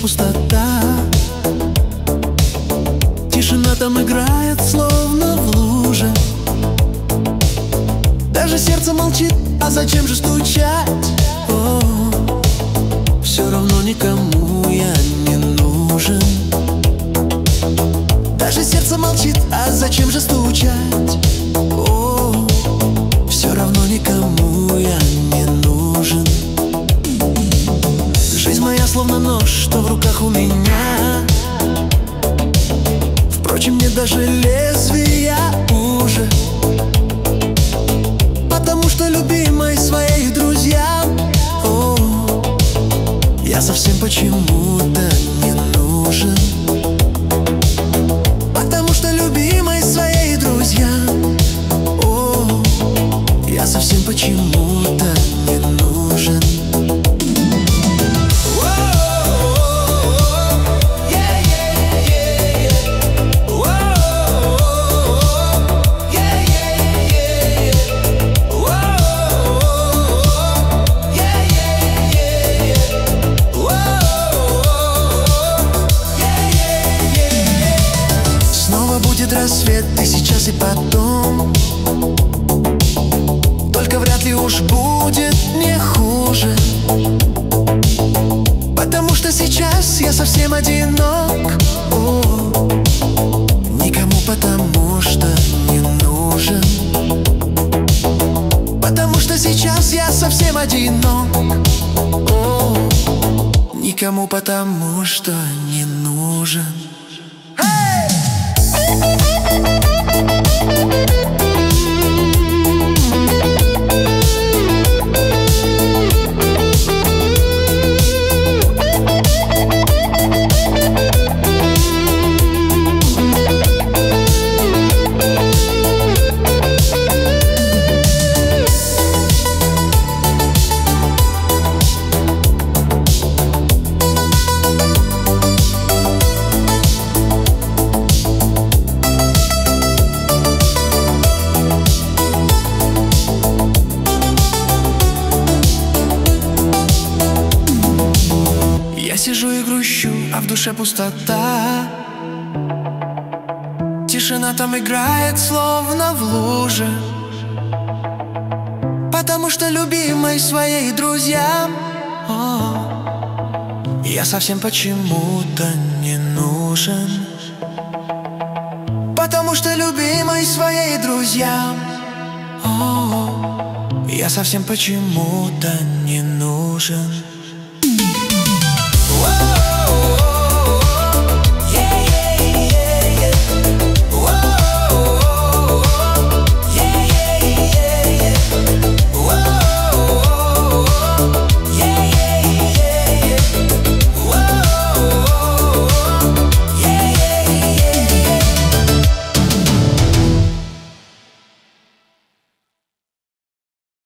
пустота. Тишина там играет, словно в луже. Даже сердце молчит, а зачем же стучать? О, все равно никому я не нужен. Даже сердце молчит, а зачем же стучать? О, все равно никому я не нужен. Жизнь моя словно нож, что в руках у меня. Впрочем, мне даже лезвия уже, потому что любимой своей друзьям, о, я совсем почему-то не нужен. Потому что любимой своей друзьям, о, я совсем почему-то не нужен. Будет рассвет и сейчас, и потом, только вряд ли уж будет мне хуже. Потому что сейчас я совсем одинок, о, никому потому что не нужен. Потому что сейчас я совсем одинок, о, никому потому что не нужен. Я сижу и грущу, а в душе пустота. Тишина там играет, словно в луже. Потому что любимой своей друзьям, о, я совсем почему-то не нужен. Потому что любимой своей друзьям, о, я совсем почему-то не нужен.